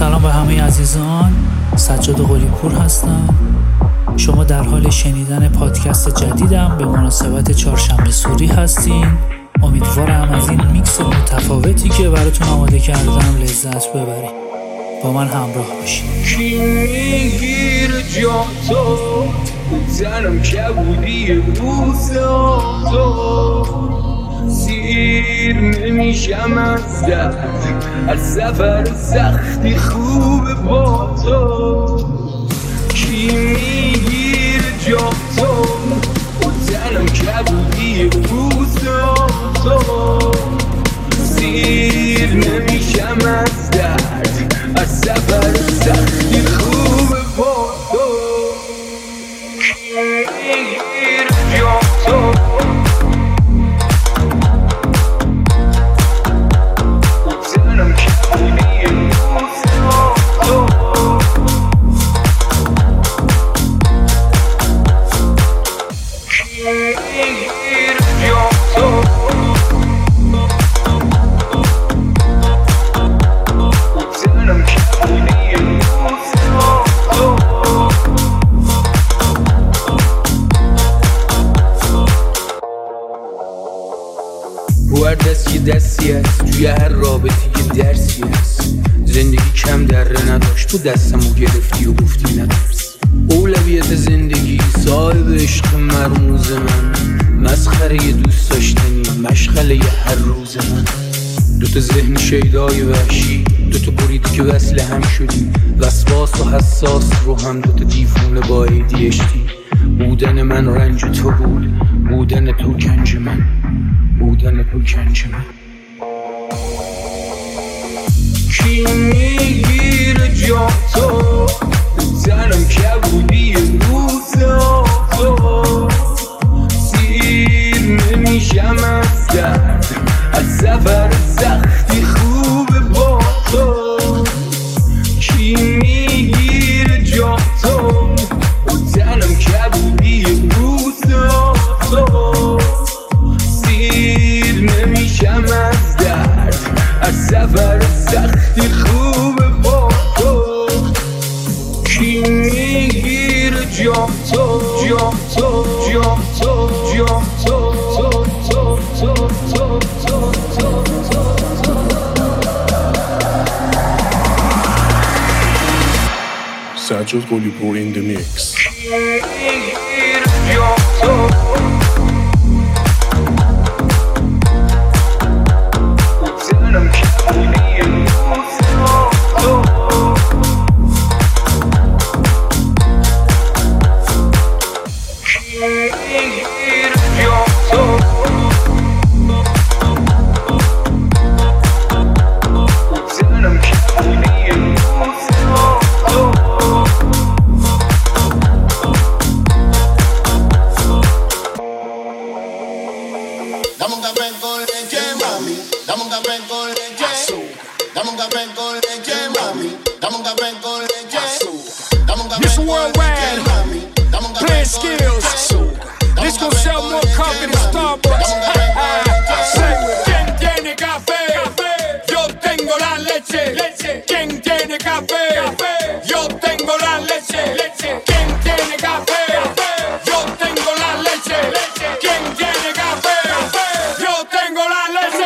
سلام به همه عزیزان، سجاد قلی‌پور هستم. شما در حال شنیدن پادکست جدیدم به مناسبت چهارشنبه سوری هستین. امیدوارم از این میکس متفاوتی که براتون آماده کردم لذت ببرید. با من همراه باشید. کی میگیر جا تو زنم کبودی روزا سیر نمیشم از درد، از سفر سختی خوب با تو. کی میگیر جا تو زنم کبودی روزا سیر نمیشم از درد، از سفر سختی خوب با تو. کی میگیر جا تو زنم کبودی روزا کی میگیر جا تو هر دست یه دستی هست، توی هر رابطه یه درسی هست. زندگی کم دره نداشت، تو دستمو گرفتی و گفتی ندرس. اولویت زندگی صاحب عشق مرموز من، مسخره یه دوست داشتنی مشغله یه هر روز من. دوتا ذهن شیدای وحشی، دوتا بریدی که وصل هم شدی، وسواس و حساس رو هم دوتا دیوونه با ADHD. بودن من رنج تو بود، بودن تو گنج من، بودن تو گنج من. کی میگیر جا تو زنم کبودی روزا سیر نمیشم از درد، از سفر سختی خوب با تو. کی میگیر جا تو زنم کبودی روزا سیر نمیشم از درد، از سفر سختی خوب با تو. کی میگیر جا تو جا تو جا تو جا تو تو تو تو تو تو تو تو. Sajad Qalipour in the mix. کی میگیر جا تو زنم کبودی روزا کی میگیر جا تو زنم کبودی روزا Dame un café con leche, mami. Dame un café con leche. Dame un café con leche, mami. Dame un café con leche. Dame un café This con worldwide leche, mami. Dame un café playing con skills. leche. This gon' sell more coffee than Starbucks. Say, ¿quién tiene café? Yo tengo la leche. ¿Quién tiene café? Yo tengo la leche. ¿Quién tiene café? Yo tengo la leche. ¿Quién tiene café? Yo tengo la leche.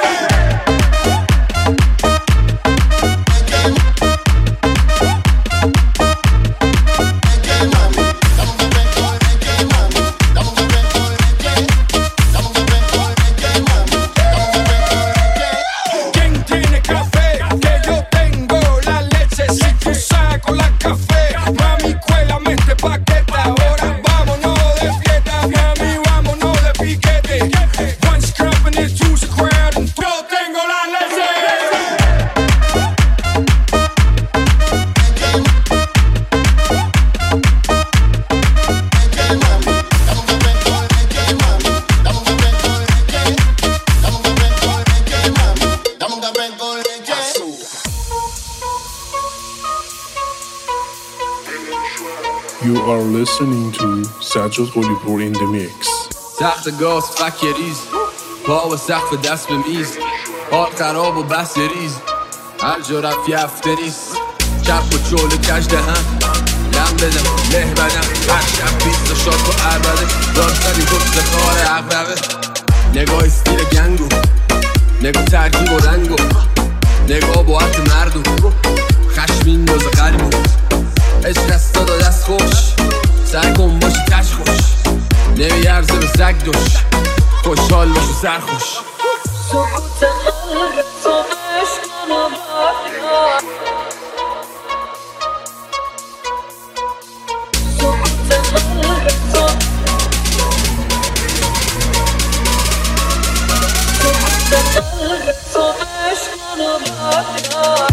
You are listening to Sajad Qalipour in the mix. تحت گاز فک ریز، پا و سقف دست به میز، حال خراب و بس ریز، هر جا رفت یفته نیست. شب و جلو کج دهم لم بدم له بدم هر شب 20 شاد و عربده دار زدی حفظ خار عقربه نگاه استیل گنگو نگاه ترکیب و رنگو نگاه با عط مردو خشمین دوز قلبو عشق از دادا دست خوش سعی کن باشی تش خوش نمیارزه به سگ دوش خوشحال باشو سرخوش سکوت قلب تو بشکن و برگرد سکوت قلب تو سکوت قلب تو بشکن و برگرد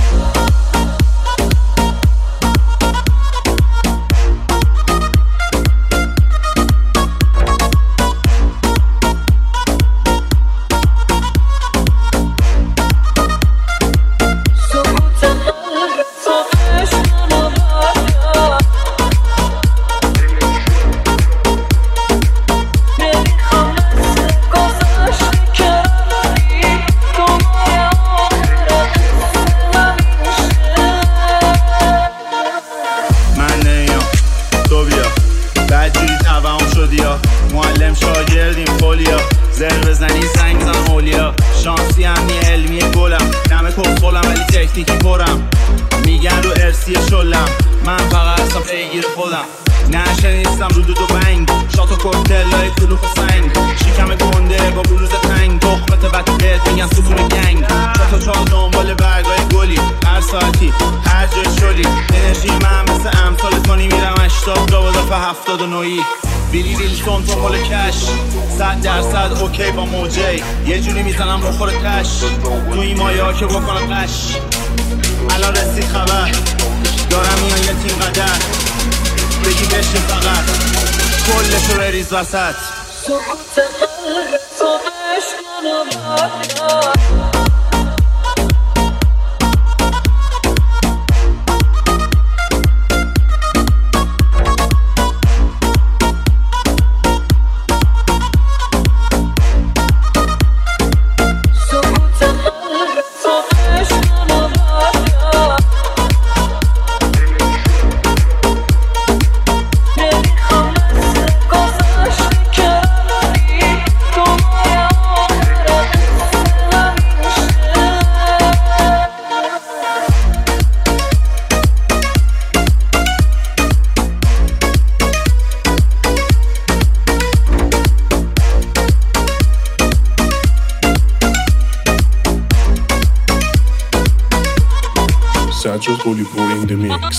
اوکی با موجه یه جوری میزنم رو خور تش تو این مایه ها که بکنم قش الان رسید خبر دارم میان یه تیم قدر بگی بشین فقط کلشو بریز وسط سکوت قلب تو بشکن و برگرد Sajjad Gholipur in the mix.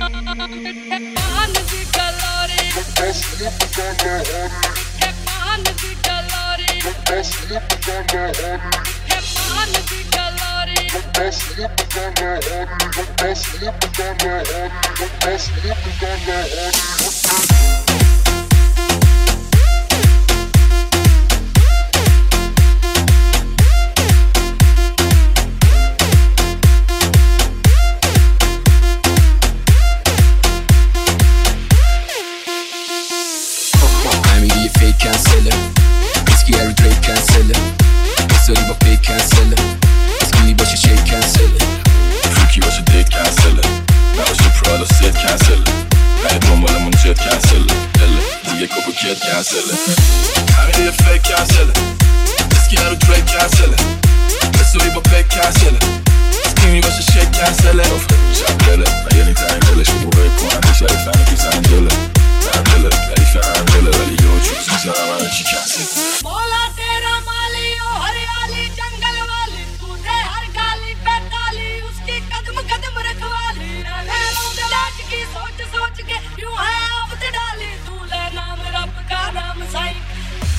همین یه فیک کنسله اسکی رو دریک کنسله بسوری با پیک کنسله اسکیمی باشه شیک کنسله شب دله و یه نیتن دلش رو بوره کننده شریف همه که زنجله زنجله ردیف انجله ولی یه چوز میزنم همه چی کنسله مولا تیرا مالی و هریالی جنگل والی تونه هر گالی پہ کالی اس کی قدم قدم رکھوالی رہنوں دلاج کی سوچ سوچ کے یوں ہے آفت ڈالی تو لے نام رب کا نام سائی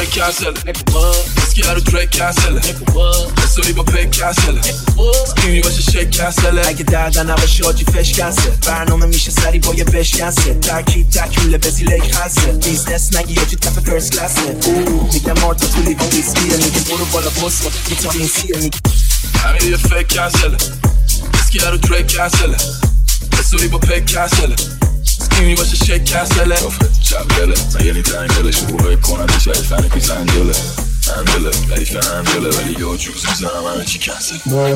ترک کنسل اسکی رو ترک کنسل حسابی با پک کنسل سکیمی باشه شک کنسل اگه دردن نباشه آجی فش کنسل برنامه میشه سری با یه بش کنسل ترکیب تکیوله بزی لیک کنسل بیزنس نگی آجی تف فرست کلاسه میگم مارتا تو لیوان ویسکیه میگه برو بالا بس کن ویتامین سیه میگه همین یه فک کنسل اسکی رو ترک کنسل حسابی با پک کنسل سکیمی باشه شک کنسل چپله من یه لیتر انگلش بروه کننده شریفن پیس انجله ردیف انجله ولی یه جوز میزنم همه چی کنسل.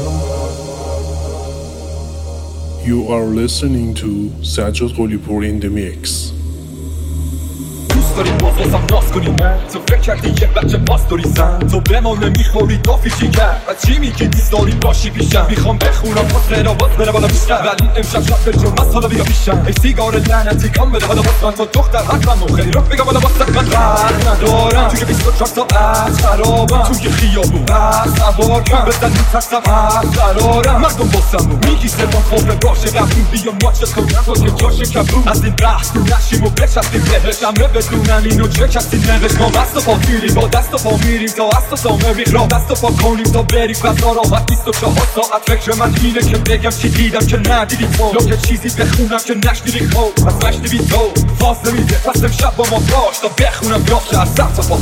You are listening to Sajjad Gholipur in the mix. داریم باز بازم ناز کنیم تو فکر کردی یه بچه پاس داری زن تو به ما نمیخوری دافیشی کرد از چی میگی دیست داری باشی پیشم میخوام بخونم پاس قرابات بره بالا بیشتر ولی امشب شب به جرمت حالا بیا پیشم ای سیگار لعنتی کام بده حالا باز من تو دختر حقم و خیلی رفت بگم حالا باز من قرد ندارم توی 24 ساعت خرابم توی خیابون بس سوار کن بزن میترسم هست قرارم مردم باسم و میگی سرمان خوبه باشه قبول بیا ماچت کنم تو که جاش کبون از این بحث تو نشیم و بچستیم بهشم بدونم اینو چه کسی نوشت ما دست و پا گیریم با دست و پا میریم تا هست و سامه بیخرا دست و پا کنیم تا بریم فضا راحت 24 ساعت فکر من اینه که بگم چی دیدم که ندیدی تو یا که چیزی بخونم که نشنیدی خوب از نشنیدی تو فاز نمیده پس امشب با ما باش تا بخونم یافته از سخت و پا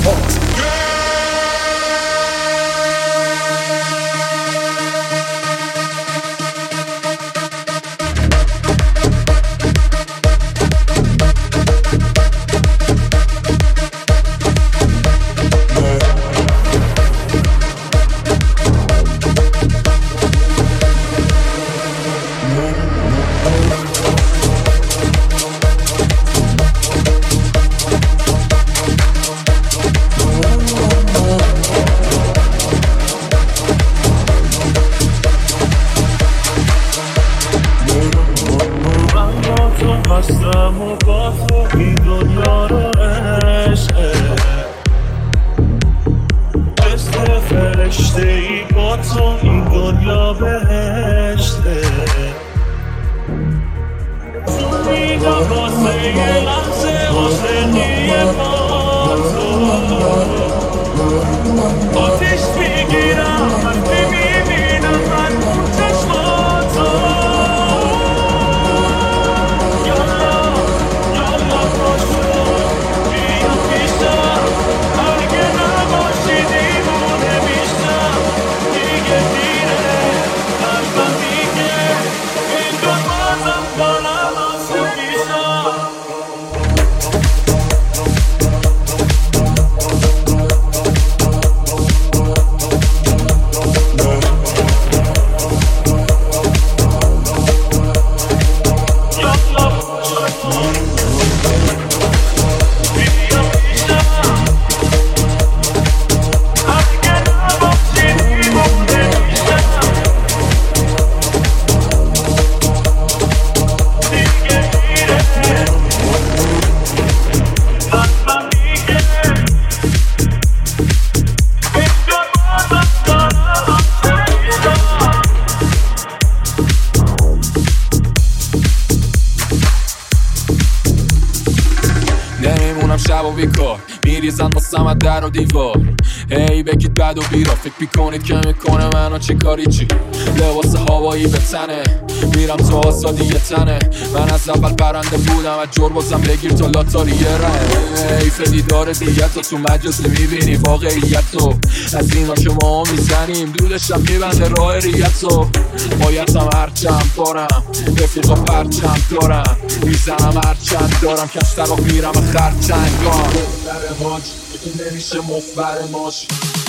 میریزن با سمت در و دیوار هی بگید بد و بیرا فکر میکنه که میکنه منو چی کاری چی لباس هوایی به تنه میرم تو آزادی یه تنه من از اول برنده بودم از جربازم بگیر تا لاتاری یه ره حیف دیدار دیگه تو مجازی میبینی واقعیتو از اینا که ما میزنیم دودشم میبنده راه ریتو بایدم هرچند دارم رفیقا پرچند دارم میزنم هرچند دارم کشتر رو میرم خرچنگان در حاج این نمیشه مفبر ماشی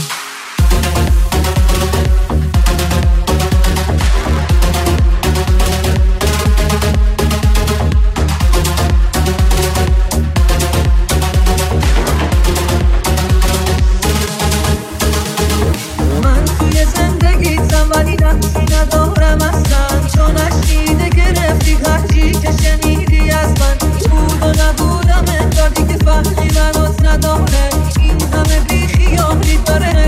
من توی زندگیتم ولی نقصی ندارم اصلا چون اشکیده گرفتی هرچی که شنیدی از من بود و نبودم انگار دیگه فرقی منات نداره این همه بیخیالی داره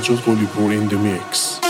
Sajjad Ghalipur in the mix.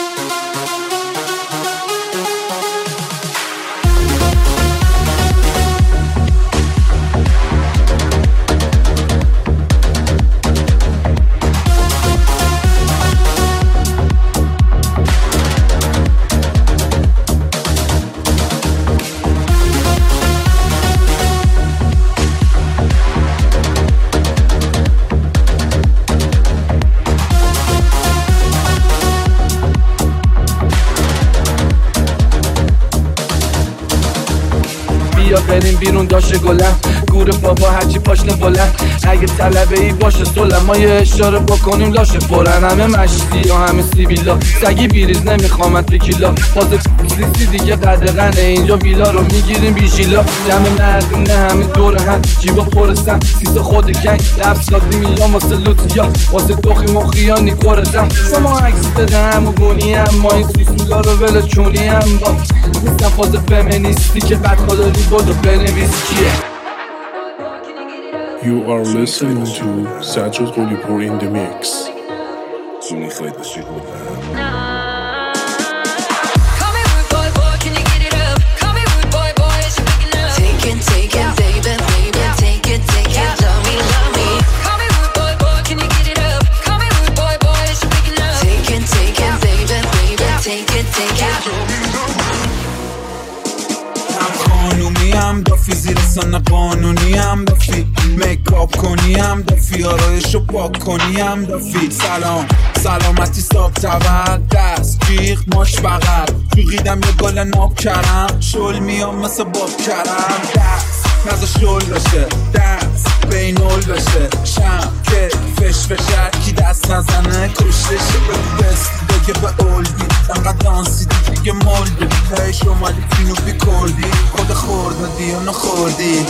بیا بریم بیرون داشه گلم گور بابا هرچی پاشنه بلند اگه طلبه ای باشه سلم ما یه اشاره بکنیم لاشه پرن همه مشتی ها همه سیبیلا سگی بیریز نمیخوامد بکیلا باز لیستی دیگه قدرنه اینجا ویلا رو میگیریم بیشیلا جمع مردونه همه دور هم جیبا پرستم سیس خود کنگ لفظ سازی میام واسه لوتیا واسه دوخی مخیانی کورتم شما عکس بده همو گونی هم ما این سیسولا رو ول چونی هم با نیستم فاز فمینیستی که قد خداری بودو بنویس کیه. You are listening to Sajjad Ghalipur in the mix. هم دافی زیر سن قانونی هم دافی میکاپ کنی هم دافی آرایشو پاک کنی هم دافی سلامتی صاف تبر دست جیغ ماش بغل جوغیدم یه گل ناب کرم شل میام مثل باب کرم دست نزا شل بشه دست بینول بشه شم که فش بشه کی دست نزنه کشتشه به دست دیگه به اولدی انقدر دانسی دیگه مولدی هی شمالی فینو بی کردی خود خورد دیانو خوردی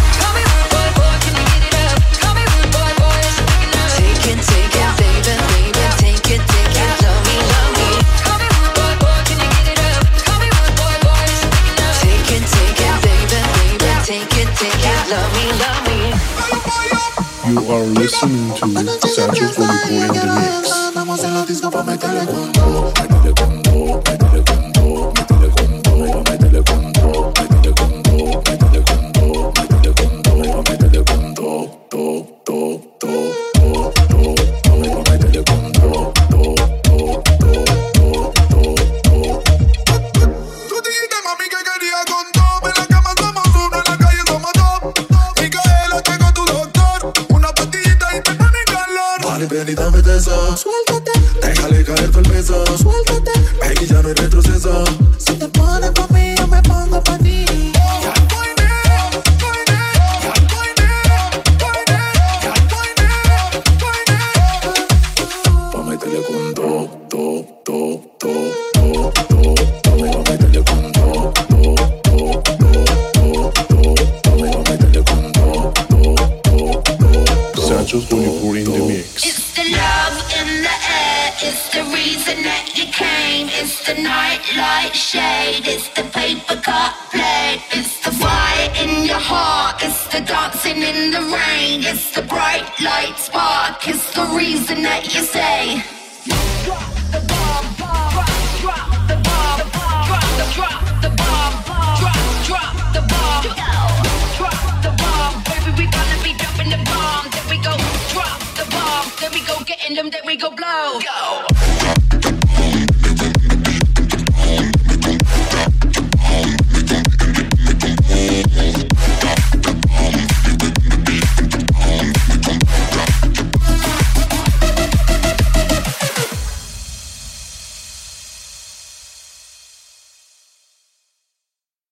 You are listening to Sajjad Ghalipur in the mix. Vamos a la disco pa' meterle cuando, métele cuando, métele cuando, métele cuando, métele cuando, métele cuando, métele cuando, métele cuando, métele cuando, to, to, to, to, to, métele cuando, to, to, to, to, to. Tú dijiste mami que quería con todo, en la cama somos uno, en la calle somos dos. Micaela, tengo tu doctor, una pastillita y te pone calor. Vale, ven y dame de eso. Suéltate. Déjale caer todo el peso. Suéltate. Baby, ya no hay retroceso. Si te pones pa' mí, yo me pongo pa' ti. Pa' meterle con do, do, do, do, do, do. Pa' meterle con do, do, do, do, do, do. Pa' meterle con do, do, do, do. Sajjad Ghalipur in the mix. It's the love in the air, it's the reason that you came. It's the nightlight shade, it's the paper cut plate. It's the fire in your heart, it's the dancing in the rain. It's the bright light spark, it's the reason that you say drop the bomb, drop the bomb, drop the bomb, drop the bomb, drop the bomb. Baby, we gonna be dropping the bomb. Then we go drop the bomb, then we go getting them, then we go blow. Go.